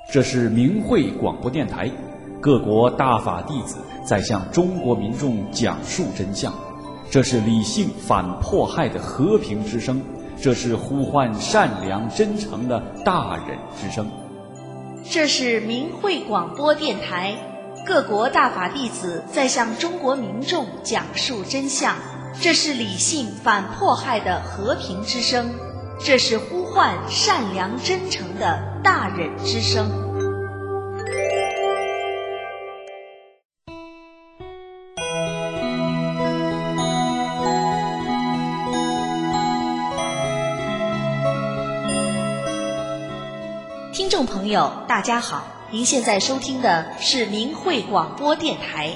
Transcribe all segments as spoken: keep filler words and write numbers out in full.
这是明慧广播电台，各国大法弟子在向中国民众讲述真相。这是理性反迫害的和平之声，这是呼唤善良真诚的大忍之声。 这是明慧广播电台，各国大法弟子在向中国民众讲述真相。这是理性反迫害的和平之声，这是呼唤善良真诚的大忍之声。听众朋友，大家好，您现在收听的是明慧广播电台。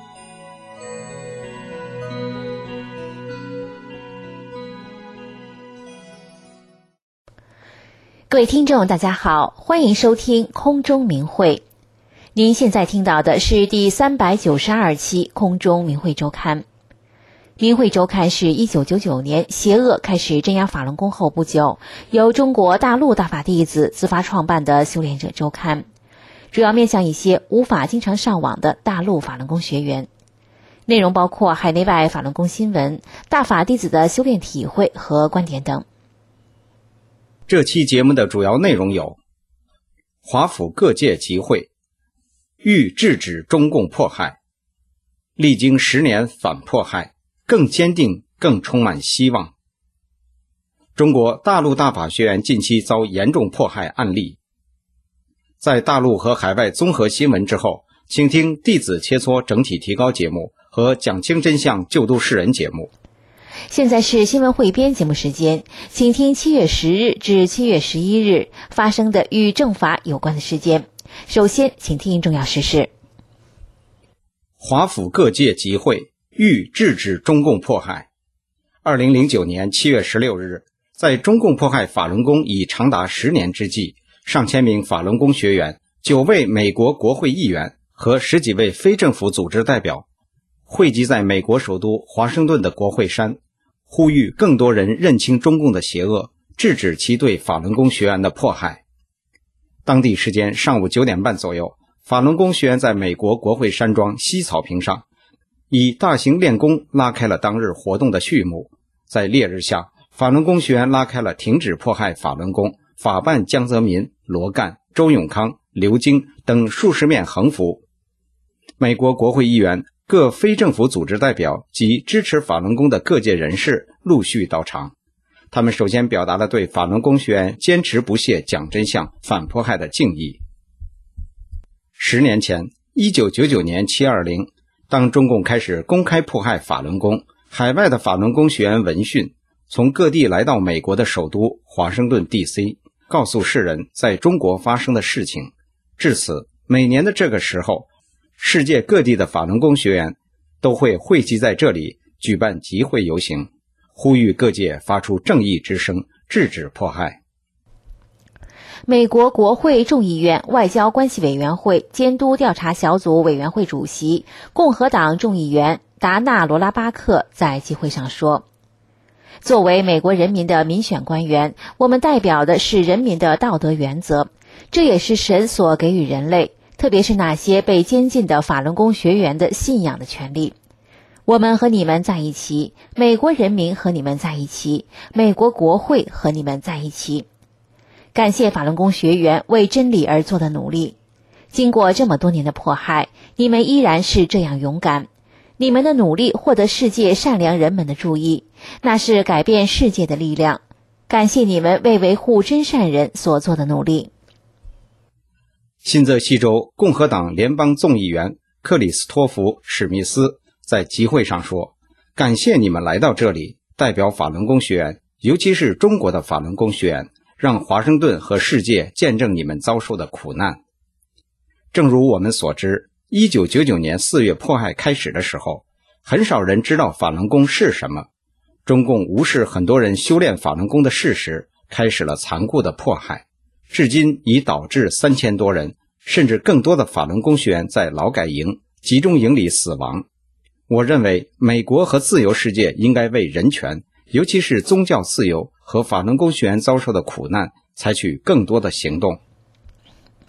各位听众大家好，欢迎收听空中明慧。您现在听到的是第三百九十二期空中明慧周刊。明慧周刊是一九九九年邪恶开始镇压法轮功后不久，由中国大陆大法弟子自发创办的修炼者周刊，主要面向一些无法经常上网的大陆法轮功学员。内容包括海内外法轮功新闻、大法弟子的修炼体会和观点等。 这期节目的主要内容有：华府各界集会，欲制止中共迫害，历经十年反迫害，更坚定更充满希望。中国大陆大法学员近期遭严重迫害案例。在大陆和海外综合新闻之后，请听弟子切磋整体提高节目和讲清真相救度世人节目。 现在是新闻汇编节目时间，请听七月十日至七月十一日发生的与政法有关的事件。首先，请听重要时事。 华府各界集会，欲制止中共迫害。二零零九年七月十六日，在中共迫害法轮功已长达十年之际，上千名法轮功学员、九位美国国会议员和十几位非政府组织代表汇集在美国首都华盛顿的国会山，呼吁更多人认清中共的邪恶，制止其对法轮功学员的迫害。当地时间上午九点半左右，法轮功学员在美国国会山庄西草坪上以大型练功拉开了当日活动的序幕。在烈日下，法轮功学员拉开了停止迫害法轮功、法办江泽民、罗干、周永康、刘晶等数十面横幅。美国国会议员、各非政府组织代表及支持法轮功的各界人士陆续到场。他们首先表达了对法轮功学员坚持不懈讲真相、反迫害的敬意。十年前，一九九九年七二零，当中共开始公开迫害法轮功，海外的法轮功学员闻讯，从各地来到美国的首都华盛顿 D C， 告诉世人在中国发生的事情。至此，每年的这个时候，世界各地的法轮功学员都会汇集在这里举办集会游行，呼吁各界发出正义之声，制止迫害。 美国国会众议院外交关系委员会监督调查小组委员会主席、共和党众议员达纳·罗拉巴克在集会上说，作为美国人民的民选官员，我们代表的是人民的道德原则，这也是神所给予人类，特别是那些被监禁的法轮功学员的信仰的权利。我们和你们在一起，美国人民和你们在一起，美国国会和你们在一起。感谢法轮功学员为真理而做的努力。经过这么多年的迫害，你们依然是这样勇敢。你们的努力获得世界善良人们的注意，那是改变世界的力量。感谢你们为维护真善人所做的努力。 新泽西州共和党联邦众议员克里斯托弗·史密斯在集会上说，感谢你们来到这里，代表法轮功学员，尤其是中国的法轮功学员，让华盛顿和世界见证你们遭受的苦难。正如我们所知，一九九九年四月迫害开始的时候，很少人知道法轮功是什么。中共无视很多人修炼法轮功的事实，开始了残酷的迫害，至今已导致三千多人甚至更多的法轮功学员在劳改营、集中营里死亡。我认为美国和自由世界应该为人权，尤其是宗教自由和法轮功学员遭受的苦难采取更多的行动。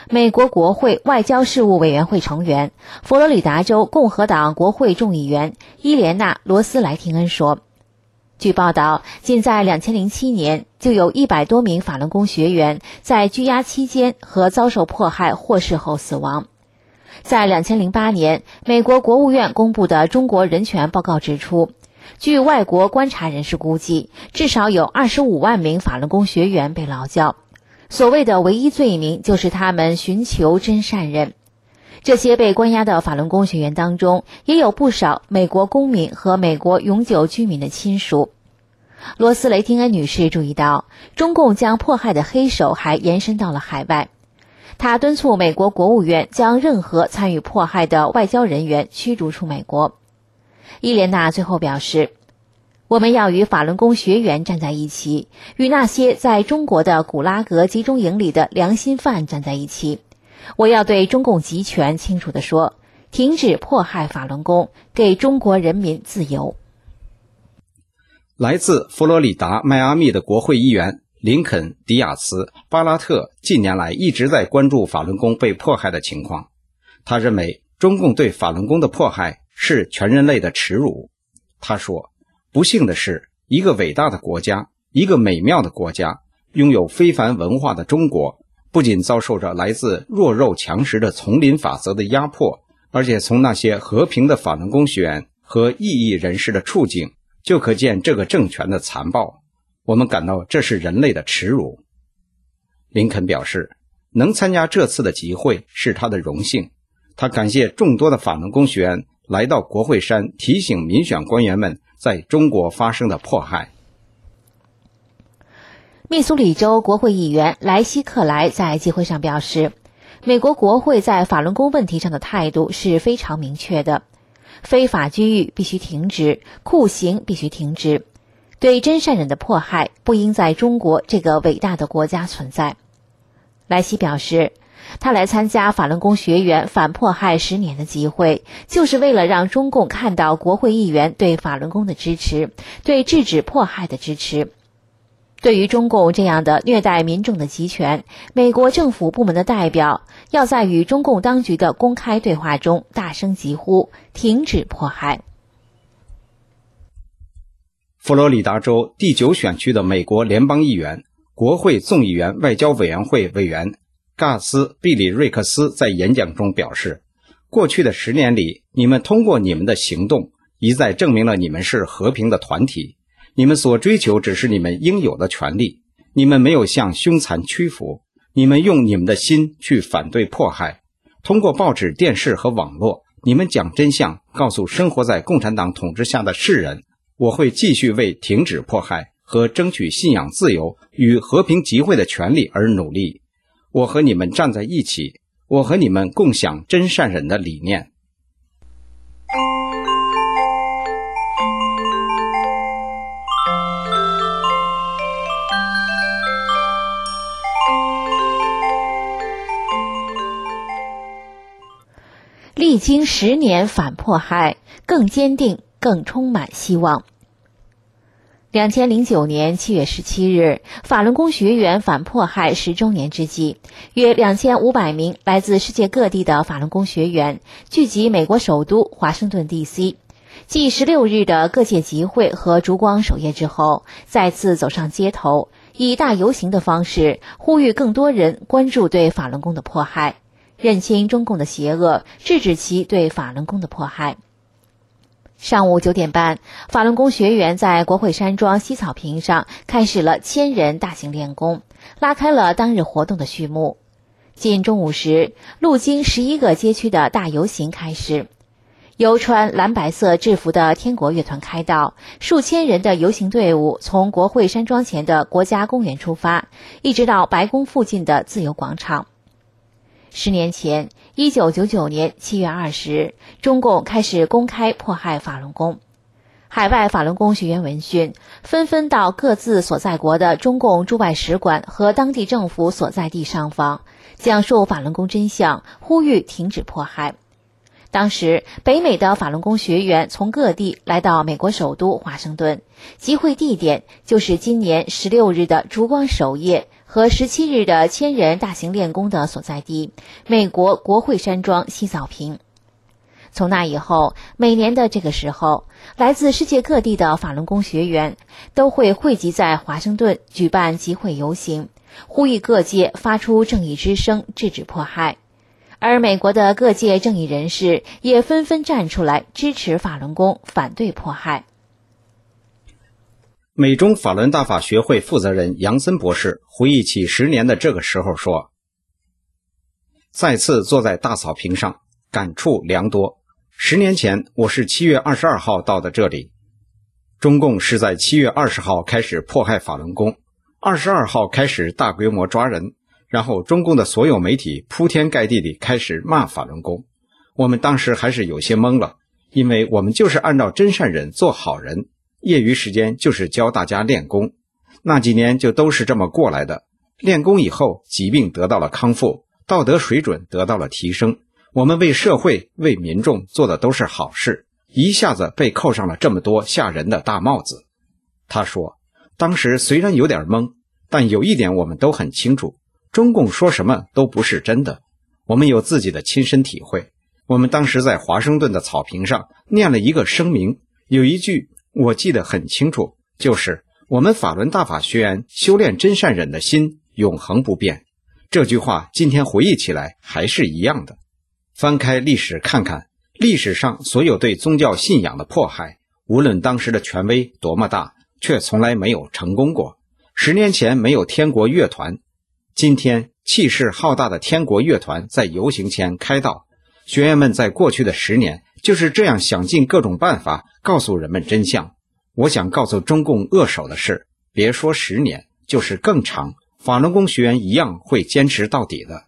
美国国会外交事务委员会成员、佛罗里达州共和党国会众议员伊莲娜·罗斯莱廷恩说，据报道，仅在两千零七年就有一百多名法轮功学员在拘押期间和遭受迫害获释后死亡。在两千零八年，美国国务院公布的中国人权报告指出，据外国观察人士估计，至少有二十五万名法轮功学员被劳教。所谓的唯一罪名就是他们寻求真善忍。这些被关押的法轮功学员当中，也有不少美国公民和美国永久居民的亲属。罗斯雷汀恩女士注意到，中共将迫害的黑手还延伸到了海外。她敦促美国国务院将任何参与迫害的外交人员驱逐出美国。伊莲娜最后表示，我们要与法轮功学员站在一起，与那些在中国的古拉格集中营里的良心犯站在一起。我要对中共集权清楚地说，停止迫害法轮功，给中国人民自由。 来自佛罗里达迈阿密的国会议员林肯·迪亚茨·巴拉特近年来一直在关注法轮功被迫害的情况。他认为中共对法轮功的迫害是全人类的耻辱。他说，不幸的是，一个伟大的国家，一个美妙的国家，拥有非凡文化的中国，不仅遭受着来自弱肉强食的丛林法则的压迫，而且从那些和平的法轮功学员和异议人士的处境，就可见这个政权的残暴。我们感到这是人类的耻辱。林肯表示，能参加这次的集会是他的荣幸。他感谢众多的法轮功学员来到国会山，提醒民选官员们在中国发生的迫害。 密苏里州国会议员莱希克莱在集会上表示，美国国会在法轮功问题上的态度是非常明确的，非法拘役必须停止，酷刑必须停止，对真善忍的迫害不应在中国这个伟大的国家存在。莱希表示，他来参加法轮功学员反迫害十年的集会，就是为了让中共看到国会议员对法轮功的支持，对制止迫害的支持。对于中共这样的虐待民众的集权，美国政府部门的代表要在与中共当局的公开对话中大声疾呼，停止迫害。 佛罗里达州第九选区的美国联邦议员、国会众议员外交委员会委员尬斯·毕里瑞克斯在演讲中表示，过去的十年里，你们通过你们的行动一再证明了你们是和平的团体，你们所追求只是你们应有的权利，你们没有向凶残屈服，你们用你们的心去反对迫害。通过报纸、电视和网络，你们讲真相，告诉生活在共产党统治下的世人，我会继续为停止迫害和争取信仰自由与和平集会的权利而努力。我和你们站在一起，我和你们共享真善忍的理念。 历经十年反迫害，更坚定，更充满希望。两千零九年七月十七日，法轮功学员反迫害十周年之际，约两千五百名来自世界各地的法轮功学员聚集美国首都华盛顿 D C， 继十六日的各界集会和烛光守夜之后，再次走上街头，以大游行的方式呼吁更多人关注对法轮功的迫害，认清中共的邪恶，制止其对法轮功的迫害。上午九点半，法轮功学员在国会山庄西草坪上开始了千人大型练功，拉开了当日活动的序幕。近中午时，路经十一个街区的大游行开始，由穿蓝白色制服的天国乐团开道，数千人的游行队伍从国会山庄前的国家公园出发，一直到白宫附近的自由广场。十年前，一九九九年七月二十日，中共开始公开迫害法轮功。海外法轮功学员闻讯，纷纷到各自所在国的中共驻外使馆和当地政府所在地上访，讲述法轮功真相，呼吁停止迫害。当时，北美的法轮功学员从各地来到美国首都华盛顿，集会地点就是今年十六日的烛光守夜和十七日的千人大型练功的所在地美国国会山庄西草坪。从那以后，每年的这个时候，来自世界各地的法轮功学员都会汇集在华盛顿举办集会游行，呼吁各界发出正义之声，制止迫害。而美国的各界正义人士也纷纷站出来支持法轮功，反对迫害。 美中法轮大法学会负责人杨森博士回忆起十年的这个时候说，再次坐在大草坪上，感触良多。十年前我是七月二十二号到的这里，中共是在七月二十号开始迫害法轮功，二十二号开始大规模抓人，然后中共的所有媒体铺天盖地地开始骂法轮功。我们当时还是有些懵了，因为我们就是按照真善忍做好人，业余时间就是教大家练功，那几年就都是这么过来的。练功以后，疾病得到了康复，道德水准得到了提升，我们为社会为民众做的都是好事，一下子被扣上了这么多吓人的大帽子。他说，当时虽然有点懵，但有一点我们都很清楚，中共说什么都不是真的。我们有自己的亲身体会，我们当时在华盛顿的草坪上念了一个声明，有一句我记得很清楚，就是我们法轮大法学员修炼真善忍的心永恒不变。这句话今天回忆起来还是一样的。翻开历史看看，历史上所有对宗教信仰的迫害，无论当时的权威多么大，却从来没有成功过。十年前没有天国乐团，今天气势浩大的天国乐团在游行前开道。学员们在过去的十年就是这样想尽各种办法告诉人们真相。我想告诉中共恶手的是，别说十年，就是更长，法轮功学员一样会坚持到底的。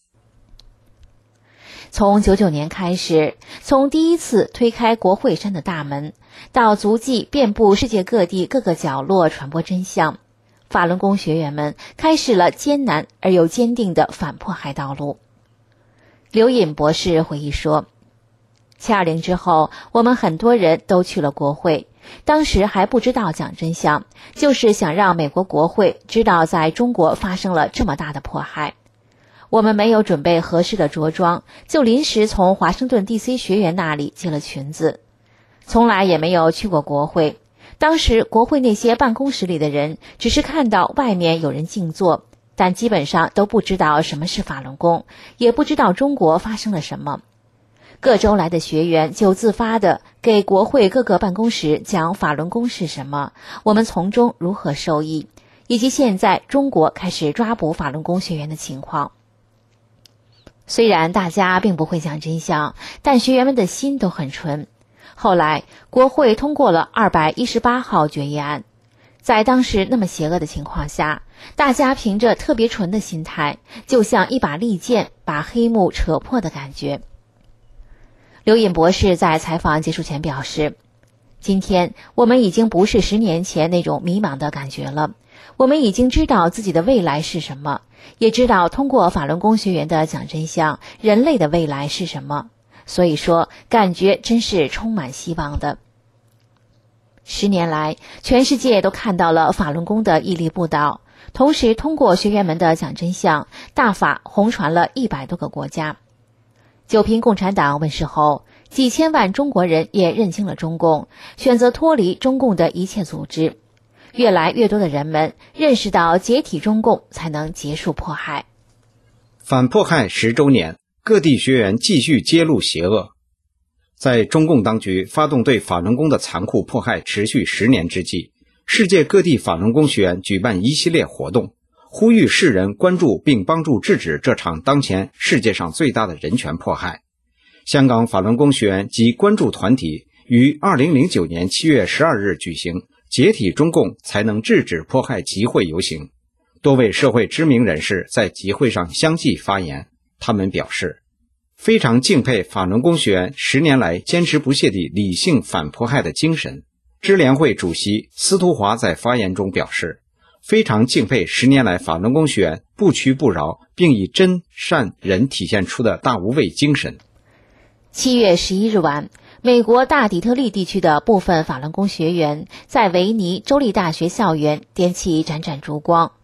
从九九年开始，从第一次推开国会山的大门，到足迹遍布世界各地各个角落传播真相，法轮功学员们开始了艰难而又坚定的反迫害道路。刘隐博士回忆说，七二零之后，我们很多人都去了国会，当时还不知道讲真相，就是想让美国国会知道在中国发生了这么大的迫害。我们没有准备合适的着装，就临时从华盛顿 D C 学员那里借了裙子，从来也没有去过国会。当时国会那些办公室里的人只是看到外面有人静坐，但基本上都不知道什么是法轮功，也不知道中国发生了什么。各州来的学员就自发地给国会各个办公室讲法轮功是什么，我们从中如何受益，以及现在中国开始抓捕法轮功学员的情况。虽然大家并不会讲真相，但学员们的心都很纯。后来国会通过了二百一十八号决议案，在当时那么邪恶的情况下，大家凭着特别纯的心态，就像一把利剑把黑幕扯破的感觉。刘隐博士在采访结束前表示，今天我们已经不是十年前那种迷茫的感觉了，我们已经知道自己的未来是什么，也知道通过法轮功学员的讲真相，人类的未来是什么。所以说，感觉真是充满希望的。十年来，全世界都看到了法轮功的屹立不倒，同时通过学员们的讲真相，大法红传了一百多个国家。九平共产党问世后，几千万中国人也认清了中共，选择脱离中共的一切组织。越来越多的人们认识到解体中共才能结束迫害。 反迫害十周年，各地学员继续揭露邪恶。在中共当局发动对法轮功的残酷迫害持续十年之际，世界各地法轮功学员举办一系列活动，呼吁世人关注并帮助制止这场当前世界上最大的人权迫害。香港法轮功学员及关注团体于二零零九年七月十二日举行解体中共才能制止迫害集会游行，多位社会知名人士在集会上相继发言。他们表示，非常敬佩法轮功学员十年来坚持不懈地理性反迫害的精神。支联会主席司徒华在发言中表示，非常敬佩十年来法轮功学员不屈不挠，并以真善忍体现出的大无畏精神。 七月十一日晚，美国大底特律地区的部分法轮功学员在维尼州立大学校园点起盏盏烛光，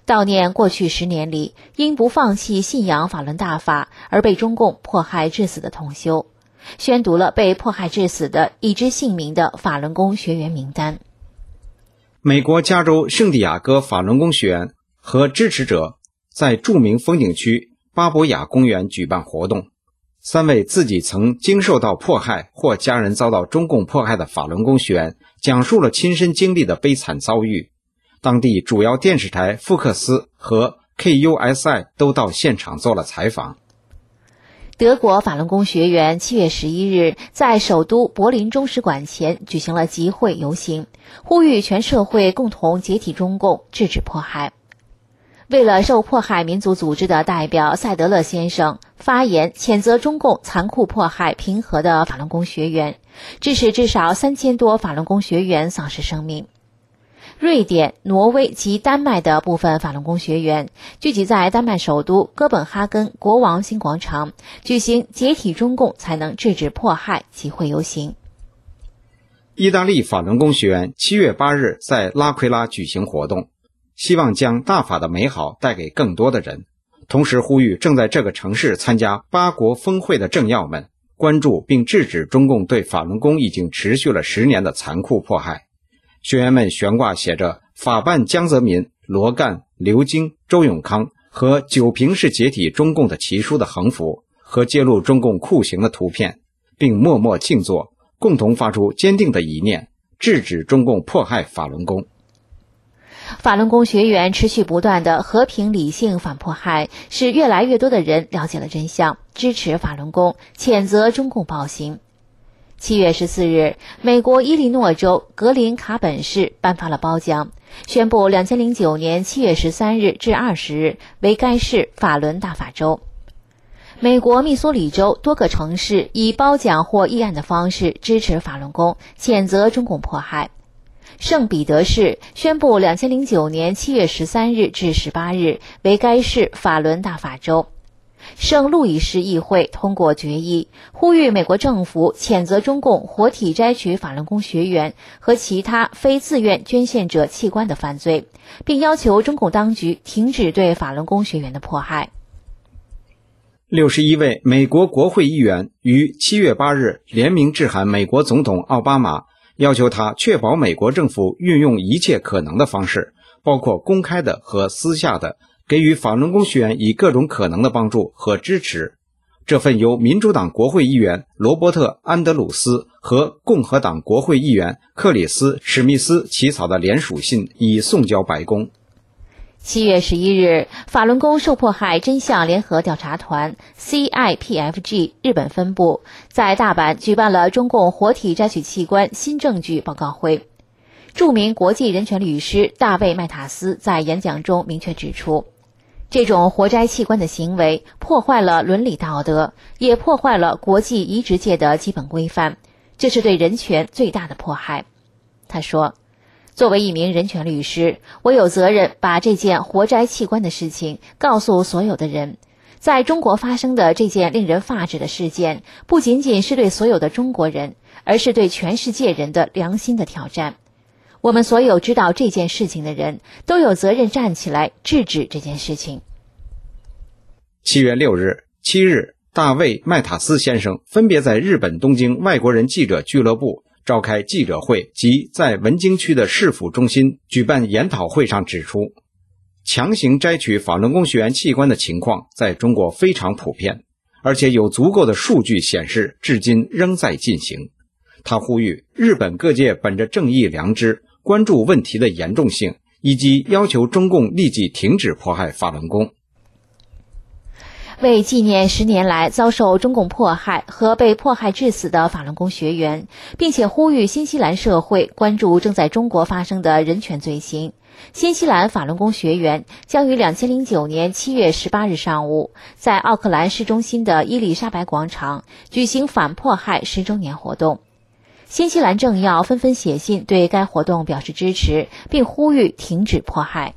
悼念过去十年里因不放弃信仰法轮大法而被中共迫害致死的同修，宣读了被迫害致死的已知姓名的法轮功学员名单。 美国加州圣地亚哥法轮功学员和支持者在著名风景区巴博雅公园举办活动，三位自己曾经受到迫害或家人遭到中共迫害的法轮功学员讲述了亲身经历的悲惨遭遇。当地主要电视台福克斯和 K U S I 都到现场做了采访。 德国法轮功学员七月十一日在首都柏林中使馆前举行了集会游行，呼吁全社会共同解体中共，制止迫害。为了受迫害民族组织的代表塞德勒先生发言谴责中共残酷迫害平和的法轮功学员，致使至少三千多法轮功学员丧失生命。瑞典、挪威及丹麦的部分法轮功学员聚集在丹麦首都哥本哈根国王新广场，举行解体中共才能制止迫害集会游行。 意大利法轮功学员七月八日在拉奎拉举行活动，希望将大法的美好带给更多的人，同时呼吁正在这个城市参加八国峰会的政要们关注并制止中共对法轮功已经持续了十年的残酷迫害。学员们悬挂写着法办江泽民、罗干、刘京、周永康和九平是解体中共的旗书的横幅和揭露中共酷刑的图片，并默默静坐，共同发出坚定的意念，制止中共迫害法轮功。 法轮功学员持续不断的和平理性反迫害，使越来越多的人了解了真相，支持法轮功，谴责中共暴行。七月十四日，美国伊利诺州格林卡本市颁发了褒奖，宣布二零零九年七月十三日至二十日为该市法轮大法州。美国密苏里州多个城市以褒奖或议案的方式支持法轮功，谴责中共迫害。圣彼得市宣布二零零九年七月十三日至十八日为该市法轮大法州。圣路易市议会通过决议，呼吁美国政府谴责中共活体摘取法轮功学员和其他非自愿捐献者器官的犯罪，并要求中共当局停止对法轮功学员的迫害。 六十一位美国国会议员于七月八日联名致函美国总统奥巴马，要求他确保美国政府运用一切可能的方式，包括公开的和私下的，给予法轮功学员以各种可能的帮助和支持。这份由民主党国会议员罗伯特·安德鲁斯和共和党国会议员克里斯·史密斯起草的联署信已送交白宫。 七月十一日，法轮功受迫害真相联合调查团 C I P F G 日本分部在大阪举办了中共活体摘取器官新证据报告会。著名国际人权律师大卫·麦塔斯在演讲中明确指出，这种活摘器官的行为破坏了伦理道德，也破坏了国际移植界的基本规范，这是对人权最大的迫害。他说，作为一名人权律师，我有责任把这件活摘器官的事情告诉所有的人。在中国发生的这件令人发指的事件，不仅仅是对所有的中国人，而是对全世界人的良心的挑战。我们所有知道这件事情的人都有责任站起来制止这件事情。 七月六日、七日，大卫·麦塔斯先生分别在日本东京外国人记者俱乐部召开记者会及在文京区的市府中心举办研讨会上指出，强行摘取法轮功学员器官的情况在中国非常普遍，而且有足够的数据显示至今仍在进行。他呼吁日本各界本着正义良知，关注问题的严重性，以及要求中共立即停止迫害法轮功。 为纪念十年来遭受中共迫害和被迫害致死的法轮功学员，并且呼吁新西兰社会关注正在中国发生的人权罪行，新西兰法轮功学员将于二零零九年七月十八日上午在奥克兰市中心的伊丽莎白广场举行反迫害十周年活动。新西兰政要纷纷写信对该活动表示支持，并呼吁停止迫害。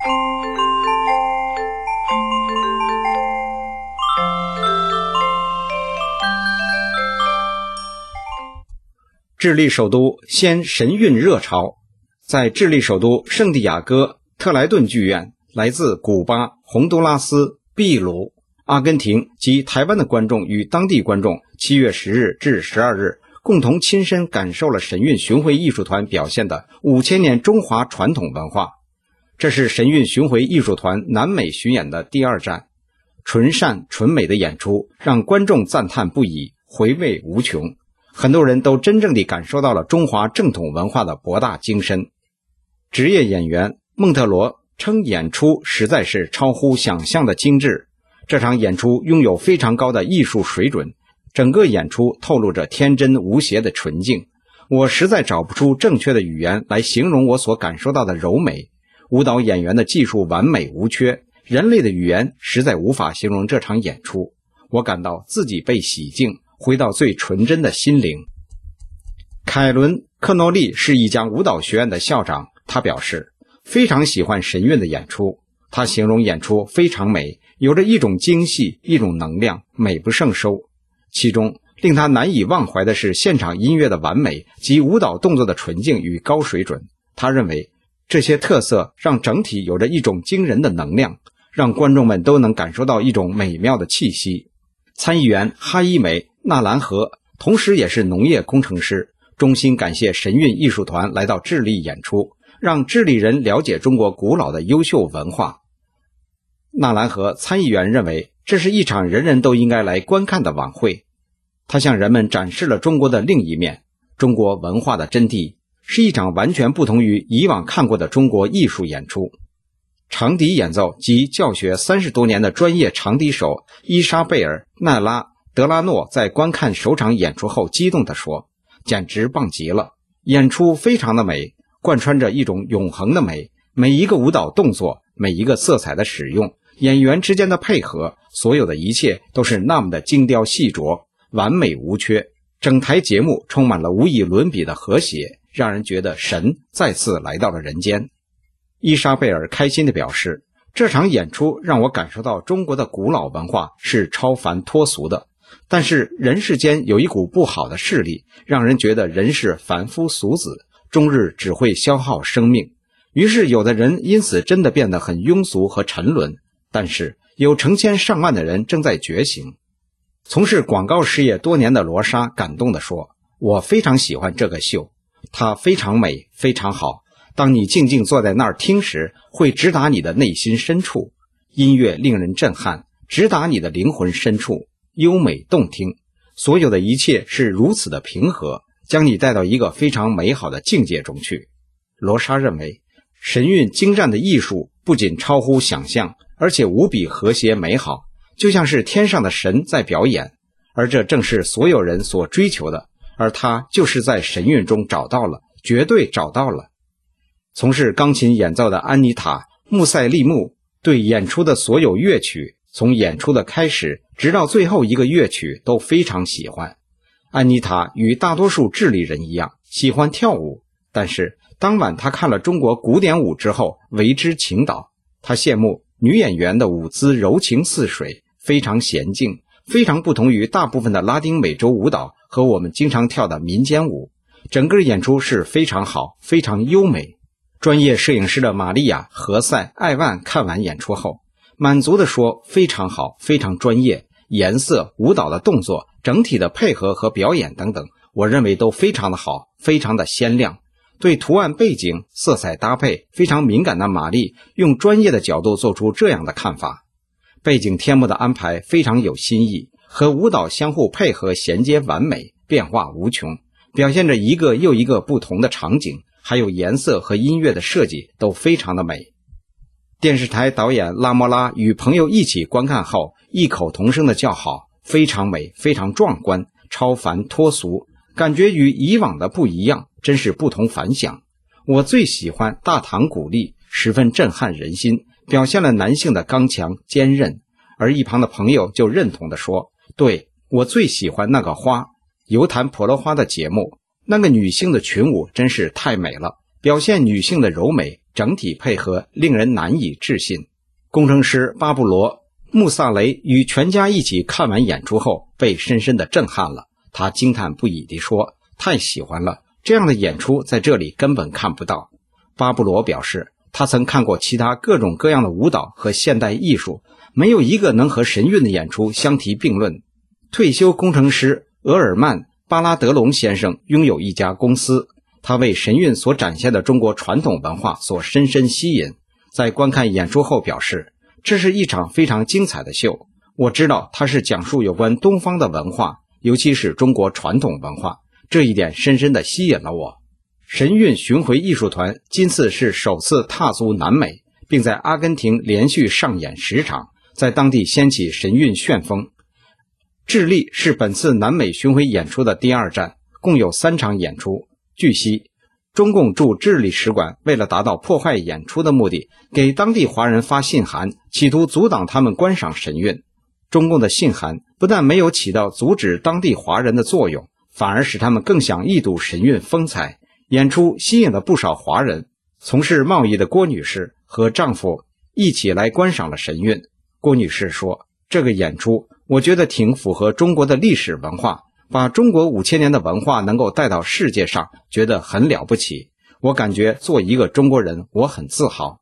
智利首都掀神韵热潮，在智利首都圣地亚哥特莱顿剧院来自古巴、洪都拉斯、秘鲁、阿根廷及台湾的观众与当地观众七月十日至十二日共同亲身感受了神韵巡回艺术团表现的五千年中华传统文化。这是神韵巡回艺术团南美巡演的第二站，纯善纯美的演出让观众赞叹不已，回味无穷。很多人都真正地感受到了中华正统文化的博大精深。职业演员孟特罗称演出实在是超乎想象的精致，这场演出拥有非常高的艺术水准，整个演出透露着天真无邪的纯净。我实在找不出正确的语言来形容我所感受到的柔美。舞蹈演员的技术完美无缺，人类的语言实在无法形容这场演出。我感到自己被洗净，回到最纯真的心灵。凯伦·克诺利是一家舞蹈学院的校长，他表示非常喜欢神韵的演出。他形容演出非常美，有着一种精细，一种能量，美不胜收。其中令他难以忘怀的是现场音乐的完美及舞蹈动作的纯净与高水准。他认为这些特色让整体有着一种惊人的能量，让观众们都能感受到一种美妙的气息。参议员哈伊梅·纳兰和同时也是农业工程师，衷心感谢神韵艺术团来到智利演出，让智利人了解中国古老的优秀文化。纳兰和参议员认为这是一场人人都应该来观看的晚会，他向人们展示了中国的另一面，中国文化的真谛，是一场完全不同于以往看过的中国艺术演出。长笛演奏及教学三十多年的专业长笛手伊莎贝尔·奈拉·德拉诺在观看首场演出后激动地说，简直棒极了，演出非常的美，贯穿着一种永恒的美，每一个舞蹈动作，每一个色彩的使用，演员之间的配合，所有的一切都是那么的精雕细琢，完美无缺。整台节目充满了无以伦比的和谐，让人觉得神再次来到了人间。伊莎贝尔开心地表示，这场演出让我感受到中国的古老文化是超凡脱俗的，但是人世间有一股不好的势力，让人觉得人是凡夫俗子，终日只会消耗生命。于是有的人因此真的变得很庸俗和沉沦，但是有成千上万的人正在觉醒。从事广告事业多年的罗莎感动地说，我非常喜欢这个秀，它非常美，非常好。当你静静坐在那儿听时，会直达你的内心深处，音乐令人震撼，直达你的灵魂深处，优美动听，所有的一切是如此的平和，将你带到一个非常美好的境界中去。罗莎认为，神韵精湛的艺术不仅超乎想象，而且无比和谐美好，就像是天上的神在表演，而这正是所有人所追求的，而他就是在神韵中找到了，绝对找到了。从事钢琴演奏的安妮塔·穆塞利姆对演出的所有乐曲，从演出的开始直到最后一个乐曲都非常喜欢。安妮塔与大多数智利人一样喜欢跳舞，但是当晚她看了中国古典舞之后为之倾倒。她羡慕女演员的舞姿柔情似水，非常娴静，非常不同于大部分的拉丁美洲舞蹈和我们经常跳的民间舞。整个演出是非常好，非常优美。专业摄影师的玛利亚·何塞·艾万看完演出后满足地说，非常好，非常专业，颜色、舞蹈的动作、整体的配合和表演等等，我认为都非常的好，非常的鲜亮。对图案背景、色彩搭配非常敏感的玛丽用专业的角度做出这样的看法。背景天幕的安排非常有新意，和舞蹈相互配合衔接完美，变化无穷，表现着一个又一个不同的场景，还有颜色和音乐的设计都非常的美。电视台导演拉莫拉与朋友一起观看后异口同声的叫好，非常美，非常壮观，超凡脱俗，感觉与以往的不一样，真是不同凡响。我最喜欢大堂鼓励，十分震撼人心，表现了男性的刚强坚韧。而一旁的朋友就认同地说，对，我最喜欢那个花，游弹婆罗花的节目，那个女性的群舞真是太美了，表现女性的柔美，整体配合令人难以置信。工程师巴布罗·穆萨雷与全家一起看完演出后被深深地震撼了，他惊叹不已地说，太喜欢了，这样的演出在这里根本看不到。巴布罗表示， 他曾看过其他各种各样的舞蹈和现代艺术，没有一个能和神韵的演出相提并论。退休工程师额尔曼·巴拉德隆先生拥有一家公司，他为神韵所展现的中国传统文化所深深吸引。在观看演出后表示，这是一场非常精彩的秀。我知道它是讲述有关东方的文化，尤其是中国传统文化，这一点深深地吸引了我。神韵巡回艺术团今次是首次踏足南美，并在阿根廷连续上演十场，在当地掀起神韵旋风。智利是本次南美巡回演出的第二站，共有三场演出。据悉，中共驻智利使馆为了达到破坏演出的目的，给当地华人发信函，企图阻挡他们观赏神韵。中共的信函不但没有起到阻止当地华人的作用，反而使他们更想一睹神韵风采。演出吸引了不少华人，从事贸易的郭女士和丈夫一起来观赏了神韵。郭女士说，这个演出我觉得挺符合中国的历史文化，把中国五千年的文化能够带到世界上，觉得很了不起。我感觉做一个中国人，我很自豪。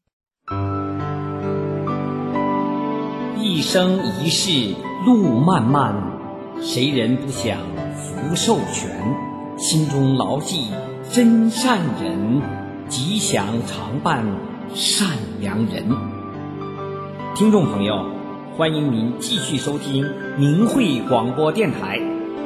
一生一世路漫漫，谁人不想福寿全？心中牢记真善人，吉祥常伴善良人。听众朋友，欢迎您继续收听明慧广播电台。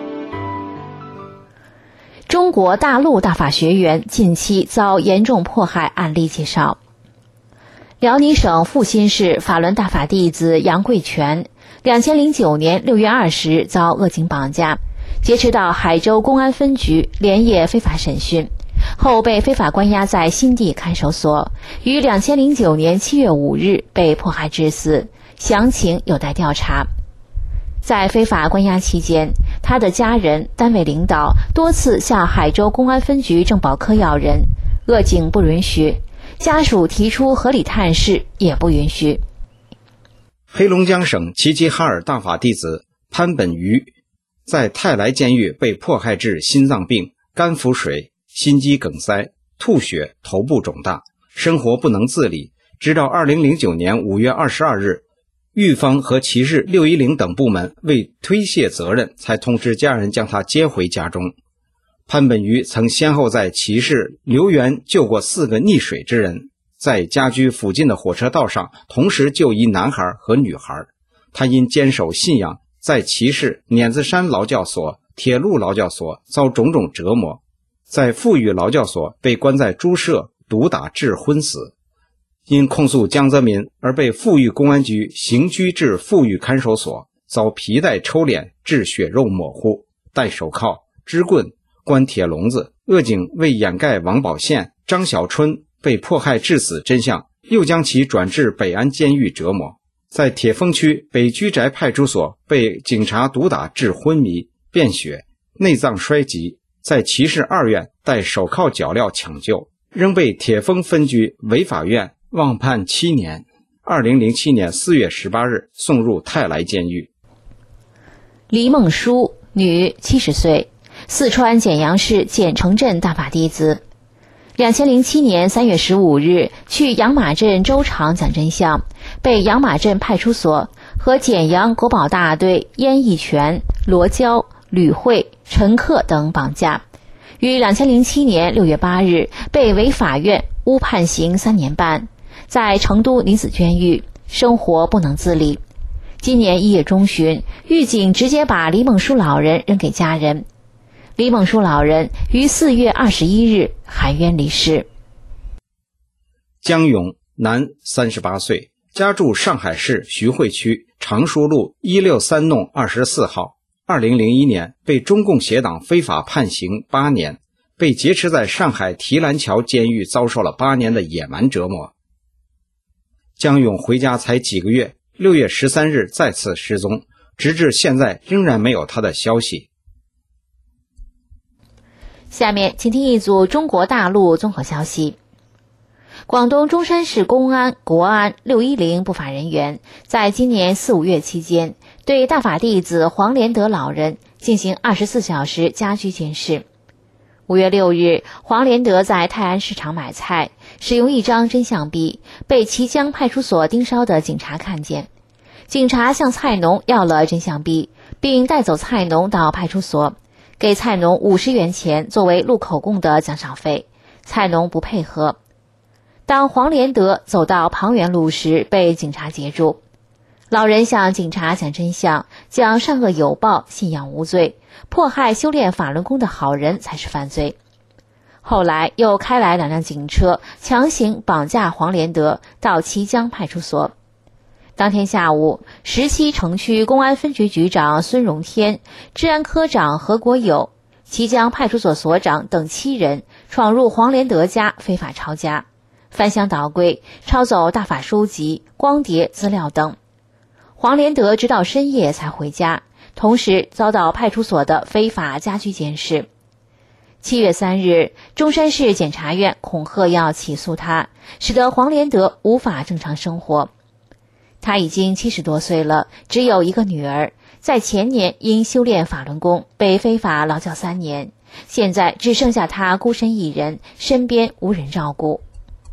中国大陆大法学园近期遭严重迫害案例介绍。辽宁省阜新市法轮大法弟子杨贵全，两千零九年六月二十日遭恶警绑架，劫持到海州公安分局连夜非法审讯，后被非法关押在新地看守所，于两千零九年七月五日被迫害致死，详情有待调查。在非法关押期间，他的家人、单位领导多次向海州公安分局政保科要人，恶警不允许，家属提出合理探视也不允许。 黑龙江省齐齐哈尔大法弟子潘本瑜在泰来监狱被迫害致心脏病、肝腹水、心肌梗塞、吐血、头部肿大，生活不能自理，直到二零零九年五月二十二日，狱方和齐市六一零等部门为推卸责任，才通知家人将他接回家中。潘本瑜曾先后在齐市留园救过四个溺水之人，在家居附近的火车道上同时救一男孩和女孩。他因坚守信仰，在齐市碾子山劳教所、铁路劳教所遭种种折磨，在富裕劳教所被关在猪舍，毒打致昏死。因控诉江泽民而被富裕公安局刑拘至富裕看守所，遭皮带抽脸致血肉模糊，戴手铐、支棍、关铁笼子。恶警为掩盖王宝宪、张小春被迫害致死真相，又将其转至北安监狱折磨。在铁峰区北居宅派出所被警察毒打致昏迷、便血、内脏衰竭，在齐市二院戴手铐脚镣抢救，仍被铁峰分局违法院妄判七年。二零零七年四月十八日送入泰来监狱。 李梦书，女，七十岁，四川简阳市简城镇大法弟子。两千零七年三月十五日去杨马镇州场讲真相，被杨马镇派出所和简阳国保大队燕义全、罗娇、吕慧、陈克等绑架，于两千零七年六月八日被违法院误判刑三年半，在成都女子监狱生活不能自理。今年一月中旬，狱警直接把李梦书老人扔给家人。李梦书老人于四月二十一日含冤离世。 江勇，男，三十八岁，家住上海市徐汇区常熟路一六三弄二十四号。二零零一年被中共协党非法判刑八年，被劫持在上海提篮桥监狱，遭受了八年的野蛮折磨。江勇回家才几个月，六月十三日再次失踪，直至现在仍然没有他的消息。 下面请听一组中国大陆综合消息。广东中山市公安、国安、六一零不法人员在今年四五月期间，对大法弟子黄连德老人进行二十四小时家居监视。 五月六日，黄连德在泰安市场买菜，使用一张真相币，被綦江派出所盯梢的警察看见。警察向菜农要了真相币，并带走菜农到派出所，给菜农五十元钱作为录口供的奖赏费。菜农不配合。当黄连德走到庞园路时，被警察截住。老人向警察讲真相，讲善恶有报，信仰无罪，迫害修炼法轮功的好人才是犯罪。后来又开来两辆警车，强行绑架黄连德到綦江派出所。当天下午，十七城区公安分局局长孙荣天、治安科长何国友、綦江派出所所长等七人闯入黄连德家非法抄家，翻箱倒柜，抄走大法书籍、光碟、资料等。黄连德直到深夜才回家，同时遭到派出所的非法家居监视。七月三日，中山市检察院恐吓要起诉他，使得黄连德无法正常生活。他已经七十多岁了，只有一个女儿，在前年因修炼法轮功被非法劳教三年，现在只剩下他孤身一人，身边无人照顾。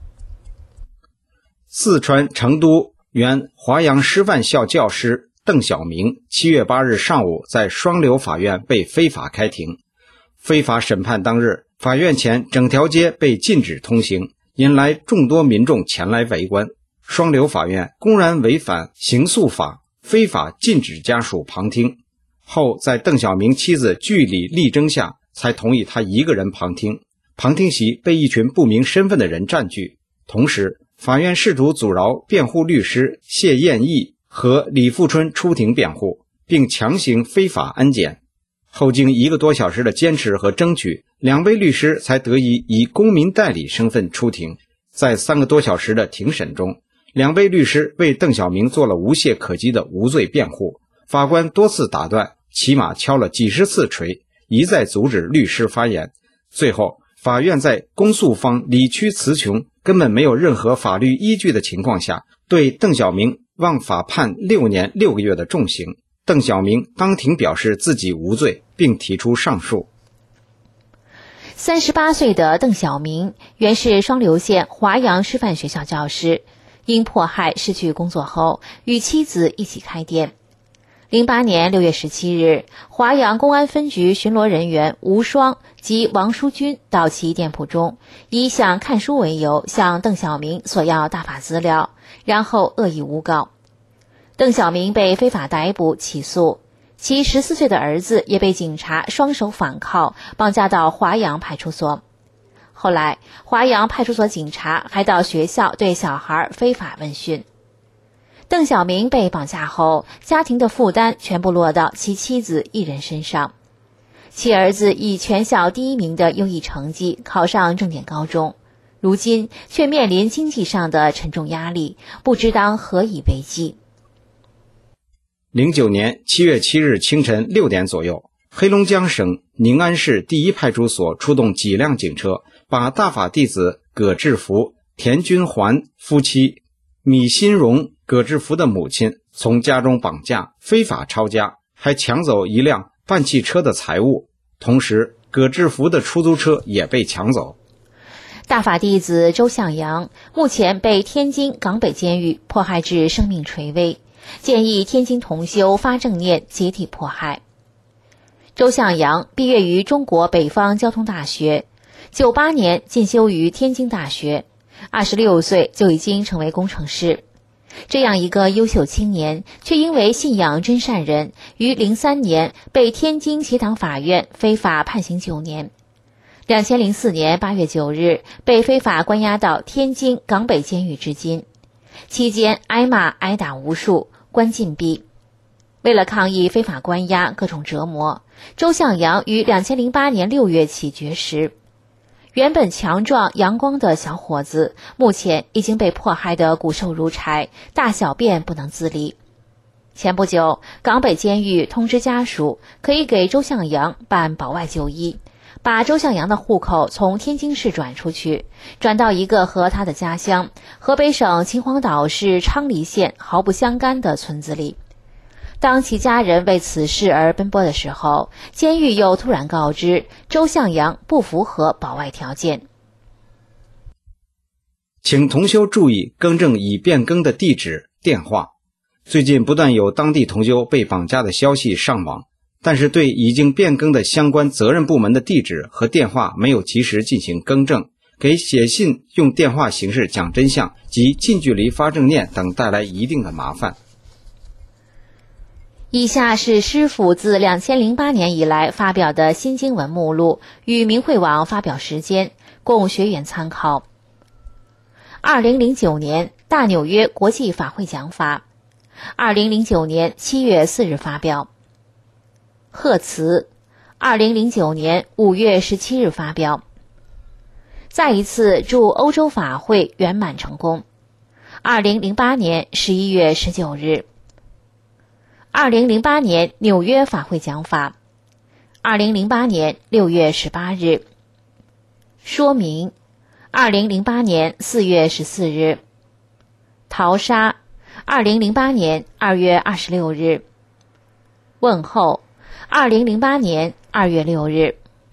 四川成都原华阳师范校教师邓小明七月八日上午在双流法院被非法开庭。非法审判当日，法院前整条街被禁止通行，引来众多民众前来围观。双流法院公然违反刑诉法，非法禁止家属旁听。后在邓小明妻子据理力争下，才同意他一个人旁听。旁听席被一群不明身份的人占据。同时，法院试图阻挠辩护律师谢彦义和李富春出庭辩护，并强行非法安检。后经一个多小时的坚持和争取，两位律师才得以以公民代理身份出庭。在三个多小时的庭审中，两位律师为邓小明做了无懈可击的无罪辩护，法官多次打断，起码敲了几十次锤，一再阻止律师发言。最后，法院在公诉方理屈词穷，根本没有任何法律依据的情况下，对邓小明枉法判六年六个月的重刑。邓小明当庭表示自己无罪，并提出上诉。 三十八岁的邓小明原是双流县华阳师范学校教师，因迫害失去工作后，与妻子一起开店。零八年六月十七日，华阳公安分局巡逻人员吴双及王淑军到其店铺中，以想看书为由向邓小明索要大法资料，然后恶意诬告。邓小明被非法逮捕起诉，其十四岁的儿子也被警察双手反铐绑架到华阳派出所。后来，华阳派出所警察还到学校对小孩非法问讯。邓小明被绑架后，家庭的负担全部落到其妻子一人身上。其儿子以全校第一名的优异成绩考上重点高中，如今却面临经济上的沉重压力，不知当何以为继。 零九年七月七日清晨六点左右，黑龙江省宁安市第一派出所出动几辆警车，把大法弟子葛志福、田军环夫妻、米新荣、葛志福的母亲从家中绑架，非法抄家，还抢走一辆半汽车的财物。同时，葛志福的出租车也被抢走。 大法弟子周向阳目前被天津港北监狱迫害至生命垂危，建议天津同修发正念，解体迫害。周向阳毕业于中国北方交通大学，九八年进修于天津大学，二十六岁就已经成为工程师。这样一个优秀青年，却因为信仰真善人，于零三年被天津协堂法院非法判刑九年。两千零四年八月九日被非法关押到天津港北监狱至今，期间挨骂挨打无数，关禁闭。为了抗议非法关押各种折磨，周向阳于两千零八年六月起绝食。原本强壮阳光的小伙子，目前已经被迫害得骨瘦如柴，大小便不能自理。前不久，港北监狱通知家属可以给周向阳办保外就医，把周向阳的户口从天津市转出去，转到一个和他的家乡河北省秦皇岛市昌黎县毫不相干的村子里。 当其家人为此事而奔波的时候，监狱又突然告知周向阳不符合保外条件。 请同修注意更正已变更的地址、电话。最近不断有当地同修被绑架的消息上网，但是对已经变更的相关责任部门的地址和电话没有及时进行更正，给写信用电话形式讲真相及近距离发正念等带来一定的麻烦。 以下是师父自二零零八年以来发表的新经文目录与明慧网发表时间，供学员参考。二零零九年大纽约国际法会讲法，二零零九年七月四日发表。贺词，二零零九年五月十七日发表。再一次祝欧洲法会圆满成功。二零零八年十一月十九日。二零零八年纽约法会讲法，二零零八年六月十八日。说明，二零零八年四月十四日。淘沙，二零零八年二月二十六日。问候，二零零八年二月六日。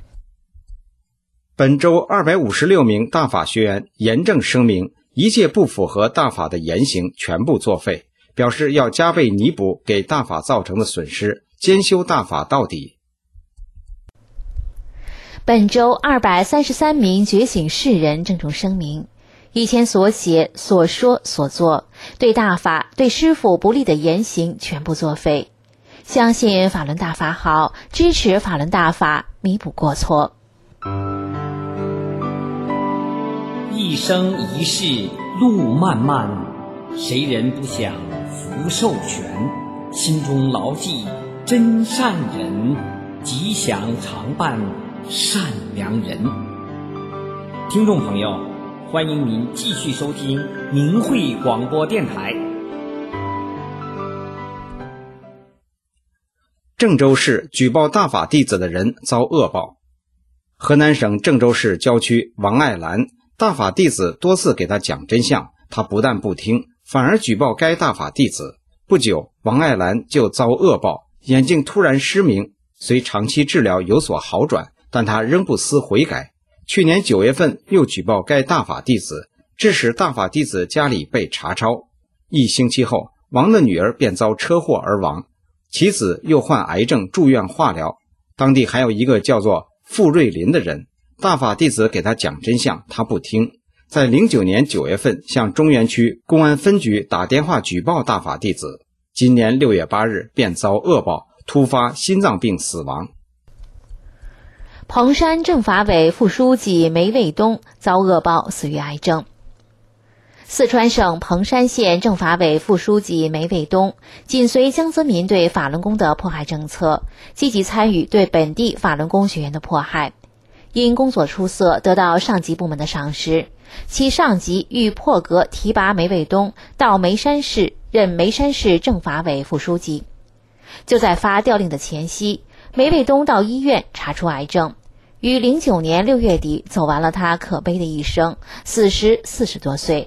本周二百五十六名大法学员严正声明，一切不符合大法的言行全部作废，表示要加倍弥补给大法造成的损失，兼修大法到底。 本周二百三十三名觉醒世人郑重声明，以前所写、所说、所做，对大法、对师父不利的言行全部作废，相信法轮大法好，支持法轮大法，弥补过错。 一生一世路漫漫，谁人不想福寿全？心中牢记真善人，吉祥常伴善良人。听众朋友，欢迎您继续收听明慧广播电台。 郑州市举报大法弟子的人遭恶报。河南省郑州市郊区王爱兰，大法弟子多次给他讲真相，他不但不听，反而举报该大法弟子。不久，王爱兰就遭恶报，眼睛突然失明，虽长期治疗有所好转，但他仍不思悔改。去年九月份又举报该大法弟子，致使大法弟子家里被查抄。一星期后，王的女儿便遭车祸而亡，其子又患癌症住院化疗。当地还有一个叫做傅瑞林的人，大法弟子给他讲真相，他不听。在零九年九月份向中原区公安分局打电话举报大法弟子，今年六月八日便遭恶报，突发心脏病死亡。 彭山政法委副书记梅卫东遭恶报，死于癌症。四川省彭山县政法委副书记梅卫东紧随江泽民对法轮功的迫害政策，积极参与对本地法轮功学员的迫害，因工作出色得到上级部门的赏识，其上级欲破格提拔梅卫东到眉山市任眉山市政法委副书记。就在发调令的前夕，梅卫东到医院查出癌症，于零九年六月底走完了他可悲的一生，死时四十多岁。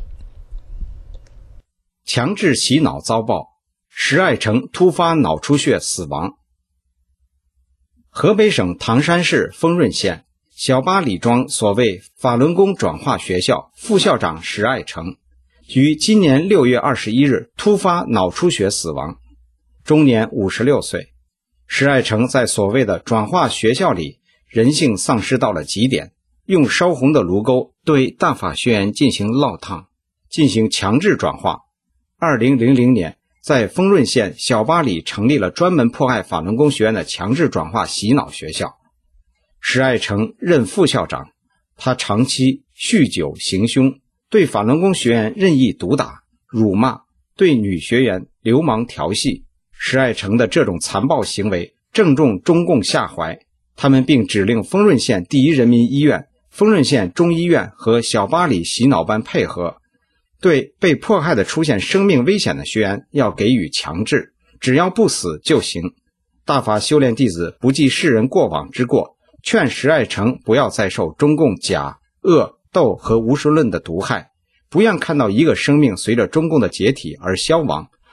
强制洗脑遭报，石爱成突发脑出血死亡。河北省唐山市丰润县小八里庄所谓法轮功转化学校副校长石爱成，于今年六月二十一日突发脑出血死亡，终年五十六岁。石爱成在所谓的转化学校里，人性丧失到了极点，用烧红的炉钩对大法学员进行烙烫，进行强制转化。二零零零年，在丰润县小八里成立了专门迫害法轮功学员的强制转化洗脑学校。石爱成任副校长，他长期酗酒行凶，对法轮功学员任意毒打、辱骂，对女学员流氓调戏。石爱成的这种残暴行为正中中共下怀，他们并指令丰润县第一人民医院、丰润县中医院和小八里洗脑班配合，对被迫害的出现生命危险的学员要给予强制，只要不死就行。大法修炼弟子不计世人过往之过，劝石爱成不要再受中共假、恶、斗和无神论的毒害，不愿看到一个生命随着中共的解体而消亡，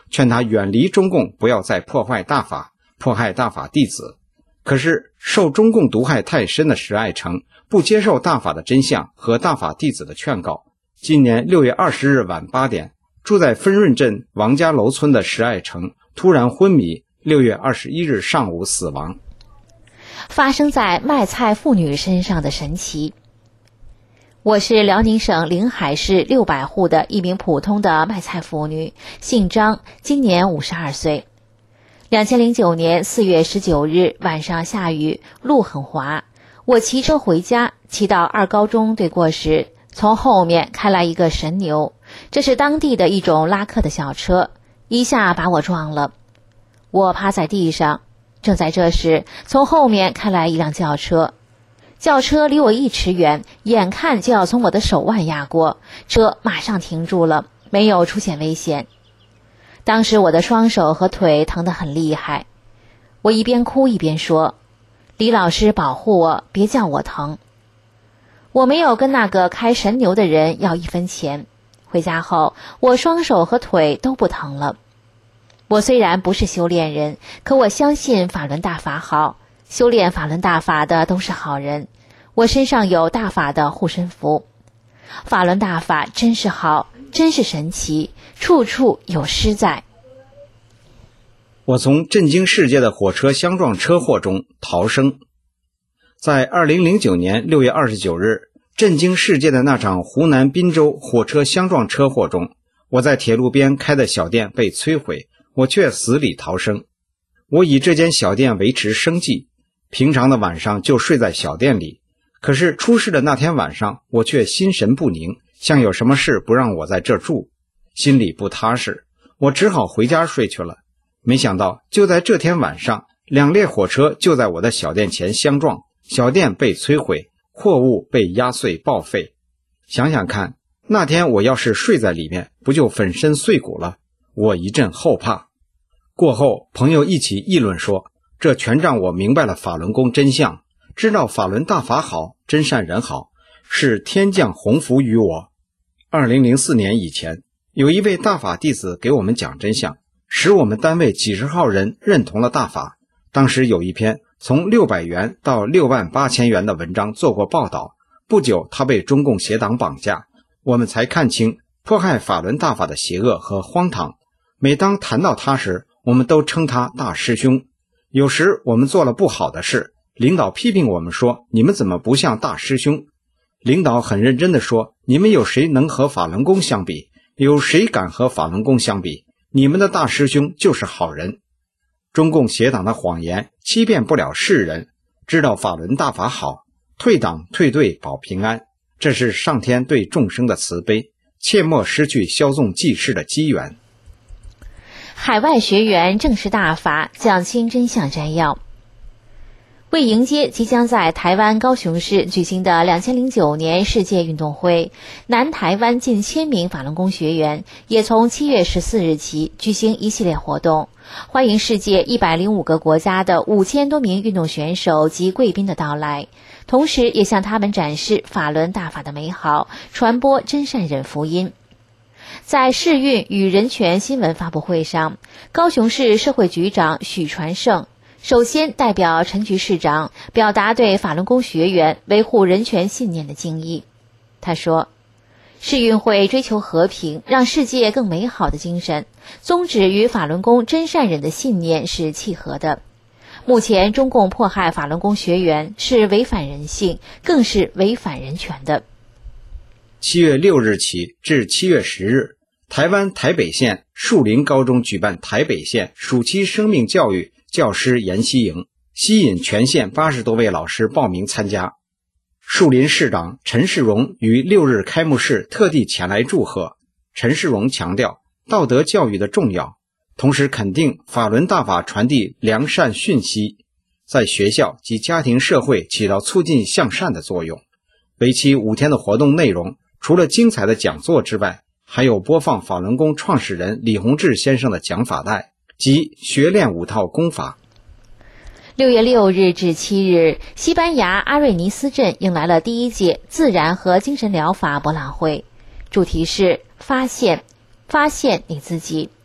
劝他远离中共，不要再破坏大法，迫害大法弟子。可是受中共毒害太深的石爱成不接受大法的真相和大法弟子的劝告。今年六月二十日晚八点，住在分润镇王家楼村的石爱成突然昏迷，六月二十一日上午死亡。 发生在卖菜妇女身上的神奇。我是辽宁省临海市六百户的一名普通的卖菜妇女，姓张，今年五十二岁。两千零九年四月十九日晚上下雨，路很滑，我骑车回家，骑到二高中对过时，从后面开来一个神牛，这是当地的一种拉客的小车，一下把我撞了。我趴在地上，正在这时，从后面开来一辆轿车，轿车离我一尺远，眼看就要从我的手腕压过，车马上停住了，没有出现危险。当时我的双手和腿疼得很厉害，我一边哭一边说：“李老师保护我，别叫我疼。”我没有跟那个开神牛的人要一分钱。回家后，我双手和腿都不疼了。我虽然不是修炼人，可我相信法轮大法好，修炼法轮大法的都是好人。我身上有大法的护身符，法轮大法真是好，真是神奇，处处有施在。 我从震惊世界的火车相撞车祸中逃生。在二零零九年六月二十九日，震惊世界的那场湖南滨州火车相撞车祸中，我在铁路边开的小店被摧毁，我却死里逃生。我以这间小店维持生计，平常的晚上就睡在小店里。可是出事的那天晚上，我却心神不宁，像有什么事不让我在这住，心里不踏实，我只好回家睡去了。没想到就在这天晚上，两列火车就在我的小店前相撞，小店被摧毁，货物被压碎报废。想想看，那天我要是睡在里面，不就粉身碎骨了？我一阵后怕。过后朋友一起议论说，这全让我明白了法轮功真相，知道法轮大法好，真善人好，是天降鸿福于我。二零零四年以前，有一位大法弟子给我们讲真相，使我们单位几十号人认同了大法。当时有一篇从六百元到六万八千元的文章做过报道，不久他被中共邪党绑架，我们才看清迫害法轮大法的邪恶和荒唐。每当谈到他时，我们都称他大师兄。有时我们做了不好的事，领导批评我们说，你们怎么不像大师兄？领导很认真地说，你们有谁能和法轮功相比？有谁敢和法轮功相比？你们的大师兄就是好人。中共邪党的谎言欺骗不了世人，知道法轮大法好，退党退队保平安，这是上天对众生的慈悲，切莫失去骄纵济世的机缘。 海外学员正视大法，讲清真相摘要。为迎接即将在台湾高雄市举行的两千零九年世界运动会，南台湾近千名法轮功学员也从七月十四日起举行一系列活动，欢迎世界一百零五个国家的五千多名运动选手及贵宾的到来，同时也向他们展示法轮大法的美好，传播真善忍福音。在世运与人权新闻发布会上，高雄市社会局长许传胜首先代表陈局市长表达对法轮功学员维护人权信念的敬意。他说，世运会追求和平，让世界更美好的精神，宗旨与法轮功真善忍的信念是契合的。目前中共迫害法轮功学员是违反人性，更是违反人权的。 七月六日起至七月十日，台湾台北县树林高中举办台北县暑期生命教育教师研习营，吸引全县八十多位老师报名参加。树林市长陈世荣于六日开幕式特地前来祝贺。陈世荣强调道德教育的重要，同时肯定法轮大法传递良善讯息，在学校及家庭社会起到促进向善的作用。为期五天的活动内容，除了精彩的讲座之外，还有播放法轮功创始人李洪志先生的讲法带及学练五套功法。 六月六日至七日，西班牙阿瑞尼斯镇迎来了第一届自然和精神疗法博览会，主题是发现发现你自己。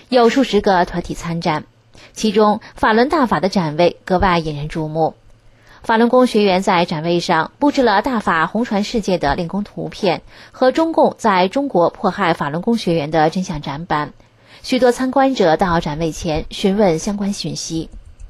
有数十个团体参展，其中法轮大法的展位格外引人注目。法轮功学员在展位上布置了大法红传世界的练功图片和中共在中国迫害法轮功学员的真相展板，许多参观者到展位前询问相关讯息。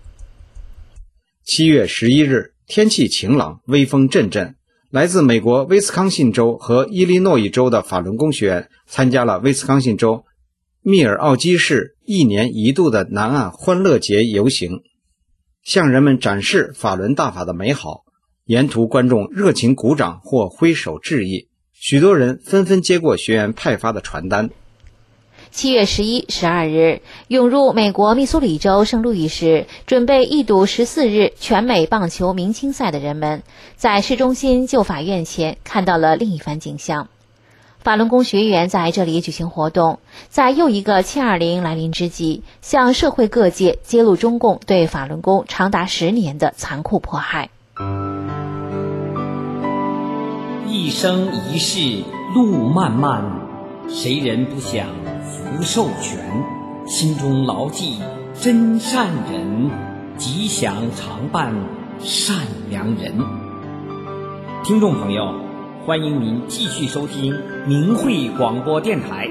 七月十一日，天气晴朗，微风阵阵。来自美国威斯康辛州和伊利诺伊州的法轮功学员参加了威斯康辛州密尔奥基市一年一度的南岸欢乐节游行，向人们展示法轮大法的美好。沿途观众热情鼓掌或挥手致意，许多人纷纷接过学员派发的传单。 七月十一、十二日，涌入美国密苏里州圣路易市准备一睹十四日全美棒球明星赛的人们，在市中心旧法院前看到了另一番景象。法轮功学员在这里举行活动，在又一个七二零来临之际，向社会各界揭露中共对法轮功长达十年的残酷迫害。 一生一世路漫漫，谁人不想福寿全？心中牢记真善人，吉祥常伴善良人。听众朋友，欢迎您继续收听明慧广播电台。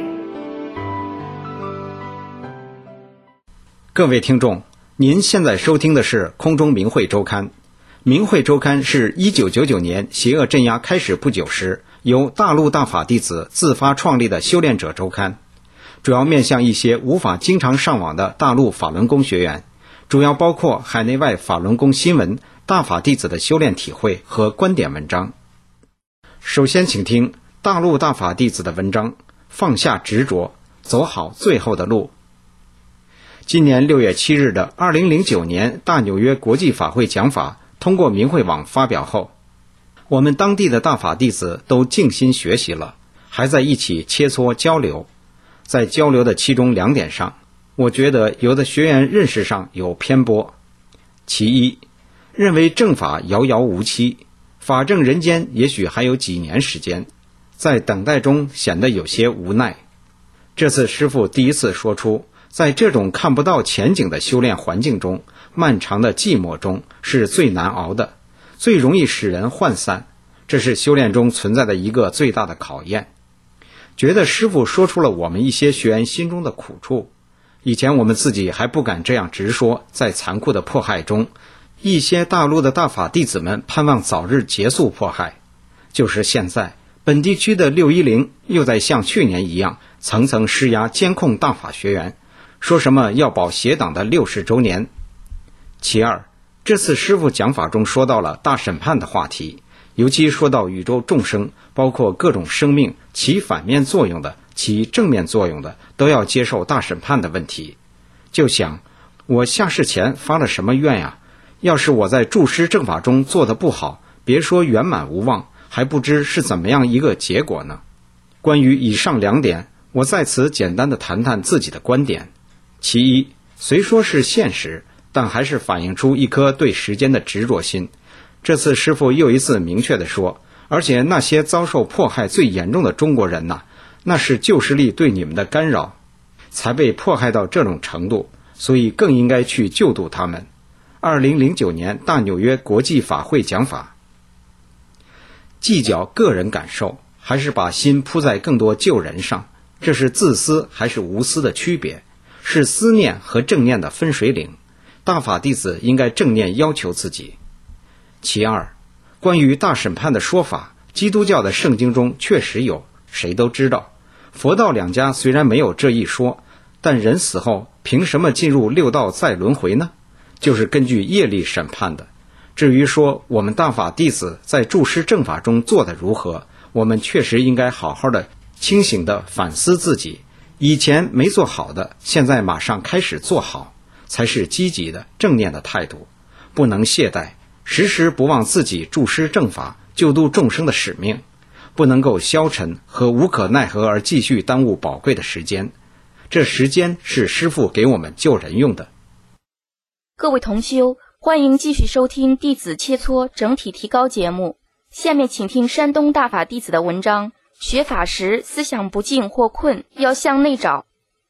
各位听众，您现在收听的是空中明慧周刊。明慧周刊是一九九九年邪恶镇压开始不久时，由大陆大法弟子自发创立的修炼者周刊，主要面向一些无法经常上网的大陆法轮功学员，主要包括海内外法轮功新闻、大法弟子的修炼体会和观点文章。首先请听大陆大法弟子的文章，放下执着，走好最后的路。今年六月七日的二零零九年大纽约国际法会讲法通过明慧网发表后，我们当地的大法弟子都静心学习了，还在一起切磋交流。在交流的其中两点上，我觉得有的学员认识上有偏颇。其一，认为正法遥遥无期，法正人间也许还有几年时间，在等待中显得有些无奈。这次师父第一次说出，在这种看不到前景的修炼环境中，漫长的寂寞中是最难熬的，最容易使人涣散，这是修炼中存在的一个最大的考验。觉得师父说出了我们一些学员心中的苦处，以前我们自己还不敢这样直说，在残酷的迫害中，一些大陆的大法弟子们盼望早日结束迫害。就是现在，本地区的六一零又在像去年一样层层施压监控大法学员，说什么要保协党的六十周年。其二，这次师父讲法中说到了大审判的话题，尤其说到宇宙众生，包括各种生命，起反面作用的，起正面作用的，都要接受大审判的问题。就想，我下世前发了什么愿呀？要是我在注师正法中做得不好，别说圆满无望，还不知是怎么样一个结果呢。关于以上两点，我在此简单的谈谈自己的观点。其一，虽说是现实，但还是反映出一颗对时间的执着心。这次师父又一次明确地说，而且那些遭受迫害最严重的中国人呐、啊，那是旧势力对你们的干扰，才被迫害到这种程度，所以更应该去救度他们。二零零九年大纽约国际法会讲法，计较个人感受，还是把心扑在更多救人上，这是自私还是无私的区别，是思念和正念的分水岭。大法弟子应该正念要求自己。其二，关于大审判的说法，基督教的圣经中确实有，谁都知道。佛道两家虽然没有这一说，但人死后凭什么进入六道再轮回呢？就是根据业力审判的。至于说我们大法弟子在注师正法中做得如何，我们确实应该好好的清醒的反思自己，以前没做好的，现在马上开始做好，才是积极的正念的态度。不能懈怠，时时不忘自己注师正法救度众生的使命，不能够消沉和无可奈何而继续耽误宝贵的时间。这时间是师父给我们救人用的。 各位同修，欢迎继续收听弟子切磋整体提高节目。下面请听山东大法弟子的文章，学法时思想不静或困，要向内找。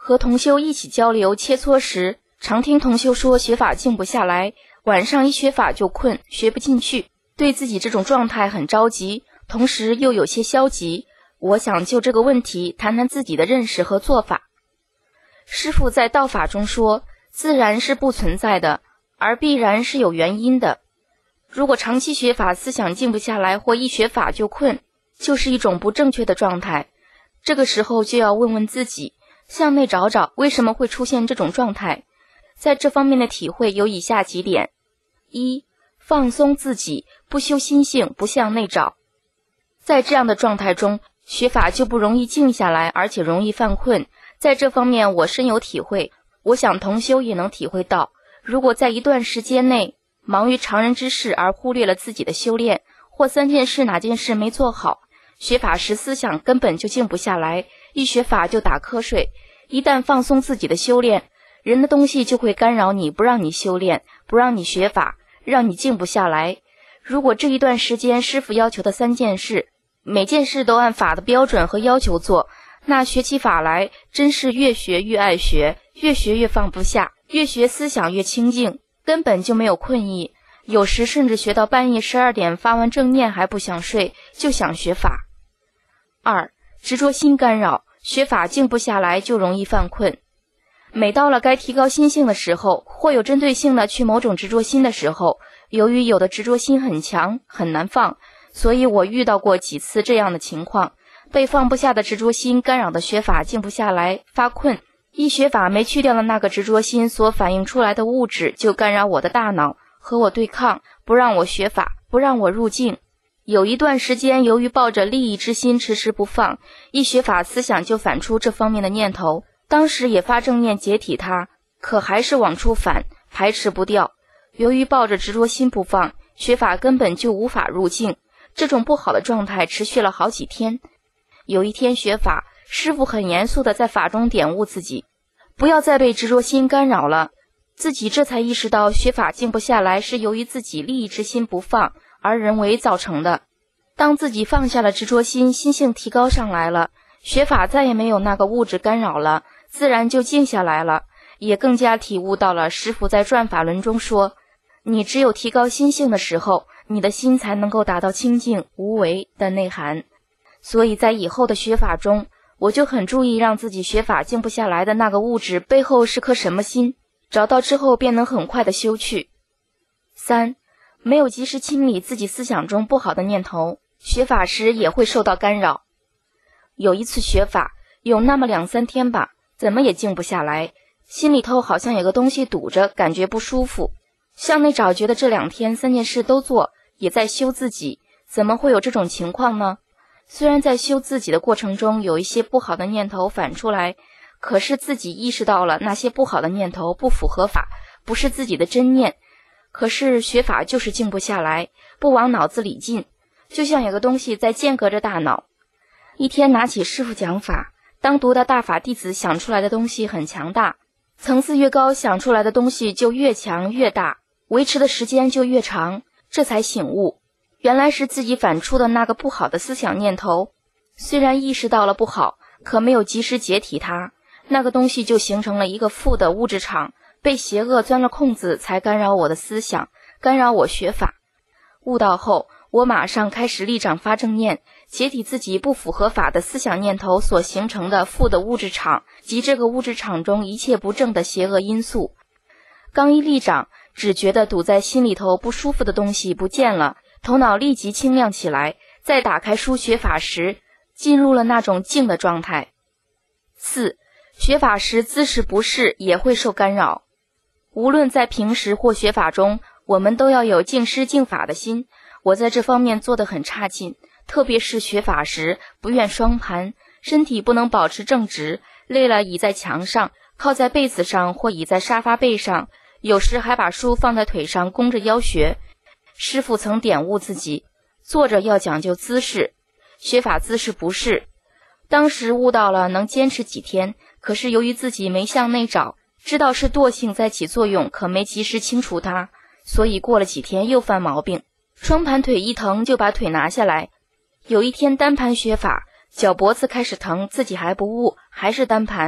和同修一起交流切磋时，常听同修说学法静不下来，晚上一学法就困，学不进去，对自己这种状态很着急，同时又有些消极。我想就这个问题谈谈自己的认识和做法。师父在道法中说，自然是不存在的，而必然是有原因的。如果长期学法思想静不下来，或一学法就困，就是一种不正确的状态。这个时候就要问问自己，向内找找为什么会出现这种状态。在这方面的体会有以下几点：一、放松自己，不修心性，不向内找。在这样的状态中，学法就不容易静下来，而且容易犯困。在这方面我深有体会，我想同修也能体会到，如果在一段时间内忙于常人之事而忽略了自己的修炼，或三件事哪件事没做好，学法时思想根本就静不下来，一学法就打瞌睡。一旦放松自己的修炼，人的东西就会干扰你，不让你修炼，不让你学法，让你静不下来。如果这一段时间师父要求的三件事，每件事都按法的标准和要求做，那学起法来真是越学越爱学，越学越放不下，越学思想越清净，根本就没有困意，有时甚至学到半夜十二点发完正念还不想睡，就想学法。二、执着心干扰，学法静不下来就容易犯困。每到了该提高心性的时候，或有针对性的去某种执着心的时候，由于有的执着心很强，很难放，所以我遇到过几次这样的情况，被放不下的执着心干扰的学法静不下来，发困。一学法没去掉了那个执着心所反映出来的物质，就干扰我的大脑，和我对抗，不让我学法，不让我入境。有一段时间，由于抱着利益之心迟迟不放，一学法思想就反出这方面的念头，当时也发正念解体它，可还是往出反，排斥不掉。由于抱着执着心不放，学法根本就无法入境，这种不好的状态持续了好几天。有一天学法，师父很严肃地在法中点悟自己，不要再被执着心干扰了。自己这才意识到学法静不下来是由于自己利益之心不放而人为造成的。当自己放下了执着心，心性提高上来了，学法再也没有那个物质干扰了，自然就静下来了，也更加体悟到了师父在转法轮中说，你只有提高心性的时候，你的心才能够达到清净无为的内涵。所以在以后的学法中，我就很注意让自己学法静不下来的那个物质背后是颗什么心，找到之后便能很快的修去。三、没有及时清理自己思想中不好的念头，学法时也会受到干扰。有一次学法，有那么两三天吧，怎么也静不下来，心里头好像有个东西堵着，感觉不舒服。向内找，觉得这两天三件事都做，也在修自己，怎么会有这种情况呢？虽然在修自己的过程中有一些不好的念头反出来，可是自己意识到了那些不好的念头不符合法，不是自己的真念，可是学法就是静不下来，不往脑子里进，就像有个东西在间隔着大脑。一天拿起师父讲法，当读的大法弟子想出来的东西很强大，层次越高，想出来的东西就越强越大，维持的时间就越长，这才醒悟，原来是自己反出的那个不好的思想念头，虽然意识到了不好，可没有及时解体它，那个东西就形成了一个负的物质场，被邪恶钻了空子，才干扰我的思想，干扰我学法。悟到后，我马上开始立掌发正念，解体自己不符合法的思想念头所形成的负的物质场及这个物质场中一切不正的邪恶因素。刚一立掌，只觉得堵在心里头不舒服的东西不见了，头脑立即清亮起来，再打开书学法时，进入了那种静的状态。四、学法时姿势不适也会受干扰。无论在平时或学法中，我们都要有敬师敬法的心，我在这方面做得很差劲，特别是学法时不愿双盘，身体不能保持正直，累了倚在墙上，靠在被子上或倚在沙发背上，有时还把书放在腿上弓着腰学。师父曾点悟自己，坐着要讲究姿势，学法姿势不适。当时悟到了能坚持几天，可是由于自己没向内找，知道是惰性在起作用，可没及时清除它，所以过了几天又犯毛病，双盘腿一疼就把腿拿下来。有一天单盘学法，脚脖子开始疼，自己还不悟，还是单盘，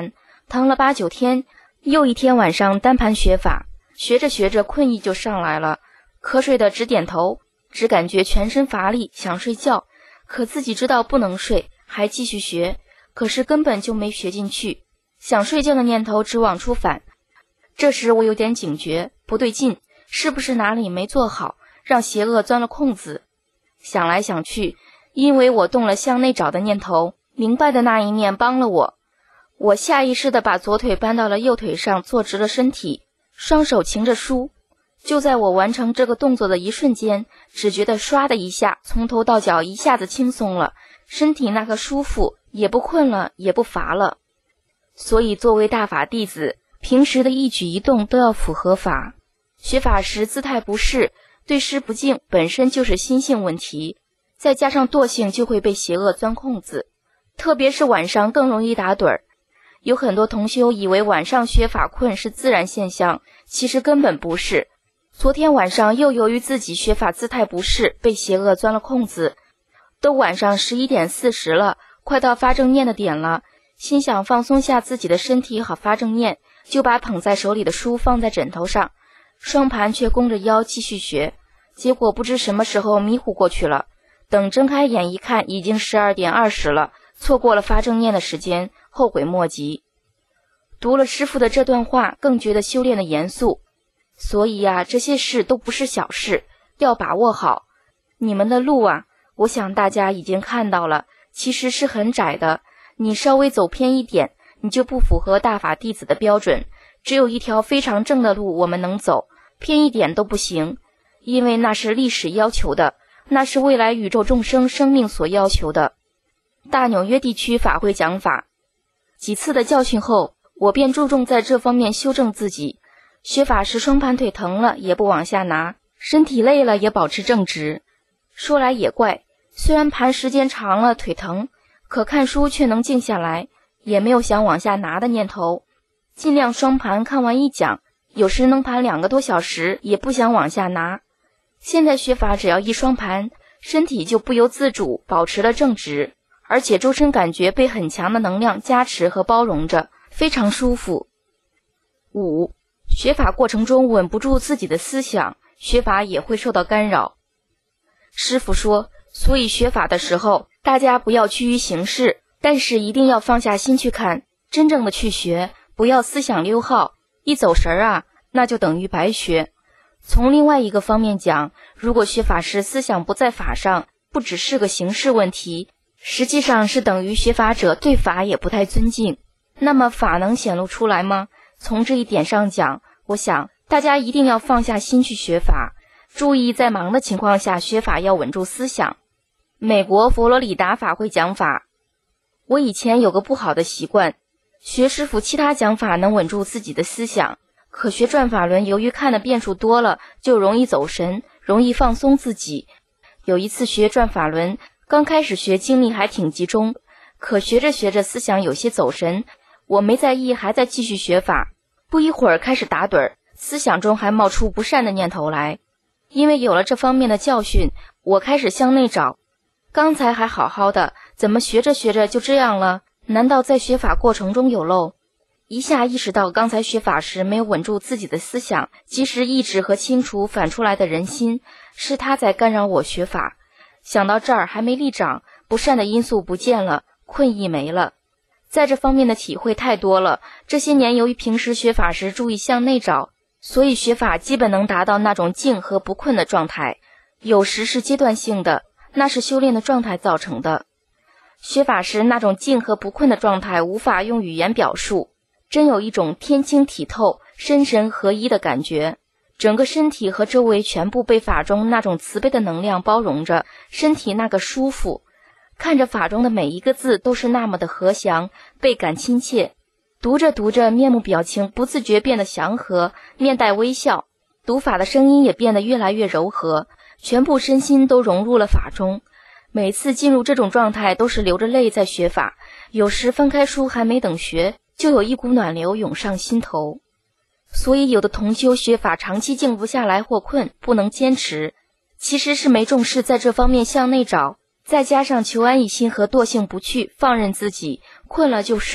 躺了八九天，又一天晚上单盘学法，学着学着困意就上来了，瞌睡的直点头，只感觉全身乏力，想睡觉，可自己知道不能睡，还继续学，可是根本就没学进去，想睡觉的念头只往出反。这时我有点警觉，不对劲，是不是哪里没做好，让邪恶钻了空子？想来想去，因为我动了向内找的念头，明白的那一念帮了我。我下意识地把左腿搬到了右腿上，坐直了身体，双手擎着书。就在我完成这个动作的一瞬间，只觉得唰的一下，从头到脚一下子轻松了，身体那个舒服，也不困了，也不乏了。所以作为大法弟子，平时的一举一动都要符合法。学法时姿态不适，对师不敬，本身就是心性问题，再加上惰性，就会被邪恶钻空子，特别是晚上更容易打盹儿。有很多同修以为晚上学法困是自然现象，其实根本不是。昨天晚上又由于自己学法姿态不适，被邪恶钻了空子，都晚上十一点四十了，快到发正念的点了，心想放松下自己的身体好发正念，就把捧在手里的书放在枕头上，双盘却弓着腰继续学，结果不知什么时候迷糊过去了，等睁开眼一看，已经十二点二十了，错过了发正念的时间，后悔莫及。读了师父的这段话，更觉得修炼的严肃。所以啊，这些事都不是小事，要把握好。你们的路啊，我想大家已经看到了，其实是很窄的，你稍微走偏一点，你就不符合大法弟子的标准。只有一条非常正的路我们能走，偏一点都不行，因为那是历史要求的，那是未来宇宙众生生命所要求的。大纽约地区法会讲法，几次的教训后，我便注重在这方面修正自己。学法时双盘腿疼了也不往下拿，身体累了也保持正直。说来也怪，虽然盘时间长了腿疼，可看书却能静下来，也没有想往下拿的念头。尽量双盘看完一讲，有时能盘两个多小时，也不想往下拿。现在学法只要一双盘，身体就不由自主保持了正直，而且周身感觉被很强的能量加持和包容着，非常舒服。五、学法过程中稳不住自己的思想，学法也会受到干扰。师父说，所以学法的时候，大家不要趋于形式，但是一定要放下心去看，真正的去学，不要思想溜号，一走神儿啊，那就等于白学。从另外一个方面讲，如果学法时思想不在法上，不只是个形式问题，实际上是等于学法者对法也不太尊敬，那么法能显露出来吗？从这一点上讲，我想大家一定要放下心去学法，注意在忙的情况下学法要稳住思想。美国佛罗里达法会讲法，我以前有个不好的习惯，学师父其他讲法能稳住自己的思想，可学转法轮由于看的变数多了，就容易走神，容易放松自己。有一次学转法轮，刚开始学精力还挺集中，可学着学着思想有些走神，我没在意，还在继续学法，不一会儿开始打盹儿，思想中还冒出不善的念头来。因为有了这方面的教训，我开始向内找，刚才还好好的，怎么学着学着就这样了？难道在学法过程中有漏？一下意识到刚才学法时没有稳住自己的思想，及时抑制和清除反出来的人心，是他在干扰我学法。想到这儿还没立掌，不善的因素不见了，困意没了。在这方面的体会太多了，这些年由于平时学法时注意向内找，所以学法基本能达到那种静和不困的状态。有时是阶段性的，那是修炼的状态造成的。学法时那种静和不困的状态无法用语言表述，真有一种天清体透、身神合一的感觉，整个身体和周围全部被法中那种慈悲的能量包容着，身体那个舒服，看着法中的每一个字都是那么的和祥，倍感亲切。读着读着，面目表情不自觉变得祥和，面带微笑，读法的声音也变得越来越柔和，全部身心都融入了法中。每次进入这种状态都是流着泪在学法，有时翻开书还没等学，就有一股暖流涌上心头。所以有的同修学法长期静不下来或困，不能坚持，其实是没重视在这方面向内找，再加上求安逸心和惰性不去，放任自己，困了就睡，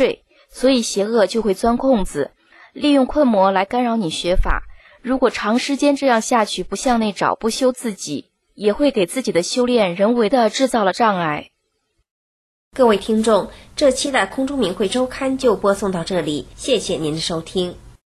所以邪恶就会钻空子，利用困魔来干扰你学法。如果长时间这样下去，不向内找，不修自己，也会给自己的修炼人为的制造了障碍。 各位听众，这期的空中明慧周刊就播送到这里，谢谢您的收听。